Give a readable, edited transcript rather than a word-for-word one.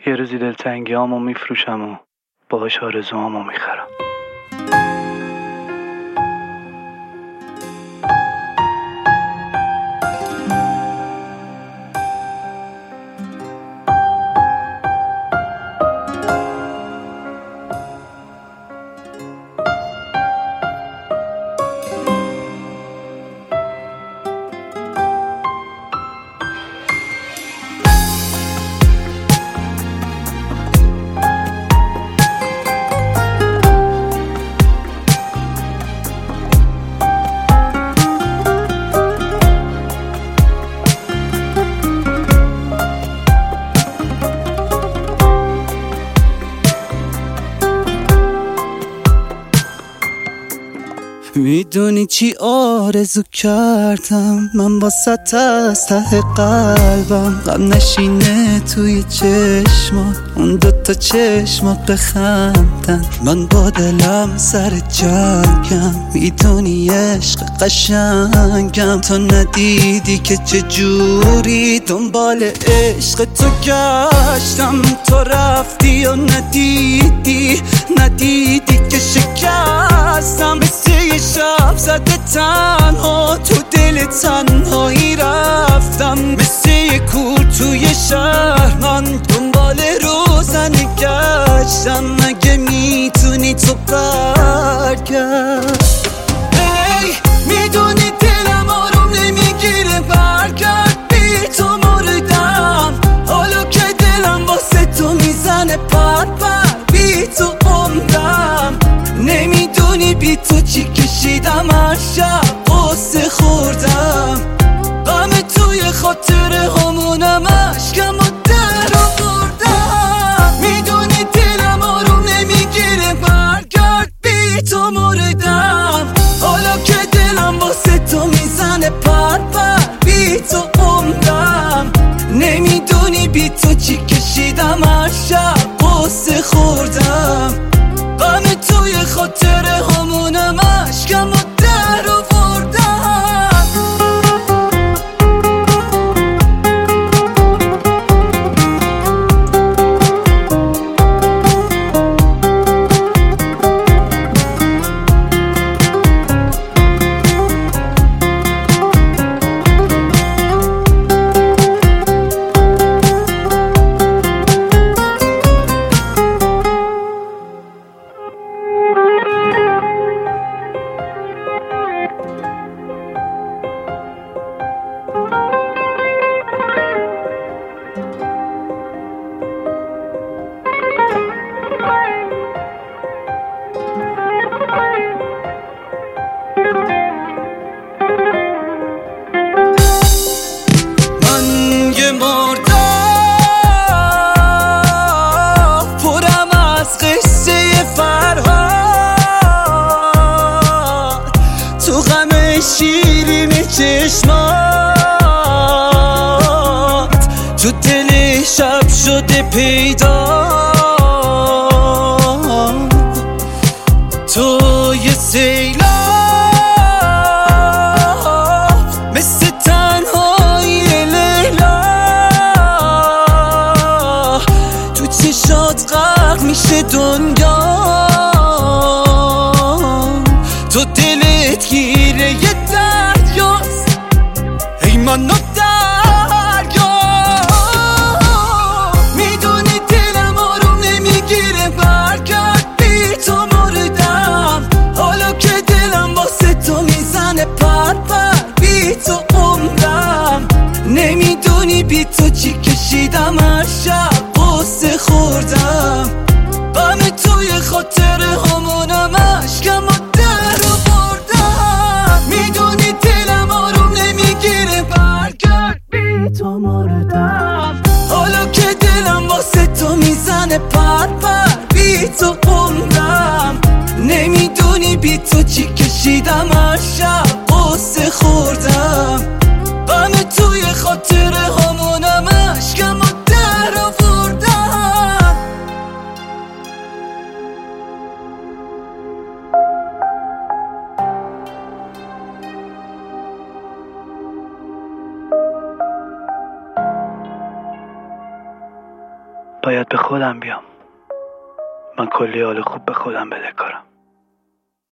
یه روزی دلتنگیامو میفروشم و باهاش آرزوامو میخرم. میدونی چی آرزو کردم من واسه از ته قلبم، غم نشینه توی چشمات، اون دوتا چشمات بخندن، من با دلم سر جنگم. میدونی عشق قشنگم، تو ندیدی که چجوری دنبال عشق تو گشتم، تو رفتی و ندیدی که شکستم، مثل یه شب زده تنها تو دل تنهایی رفتم، مثل یه کور توی شهر من دنبال روزنه گشتم، مگه میتونی تو برگرد؟ ای میدونی دلم آروم نمیگیره، برگرد بی تو مردم، حالا که دلم واسه تو میزنه پر بی تو عمرم، نمیدونی بی تو چی کشیدم، هر شب قصه خوردم، غم توی خاطره همونم، عشقم و در آوردم، میدونی دلم آروم نمیگیره، برگرد بی تو مردم، حالا که دلم واسه تو میزنه پر بی تو عمرم، نمیدونی بی تو چی کشیدم، هر شب قصه خوردم، غم توی خاطره همونم، عشقم و در آوردم. شیرین چشمات تو دل شب شده پیدا، تو یه سیلاب مثل تنهایی لیلا، تو چشات غرق میشه دنیا، تو دلت گیره یه دریاست، ای من و دریا، میدونی دلم آروم نمیگیره، برگرد بی تو مردم، حالا که دلم واسه تو میزنه پر بی تو عمرم، نمیدونی بی تو چی کشیدم، هر شب قصه خوردم، غم توی خاطره همونم، عشقم و در آوردم، میدونی دلم آروم نمیگیره، برگرد باید به خودم بیام. من کلی حال خوب به خودم بدهکارم.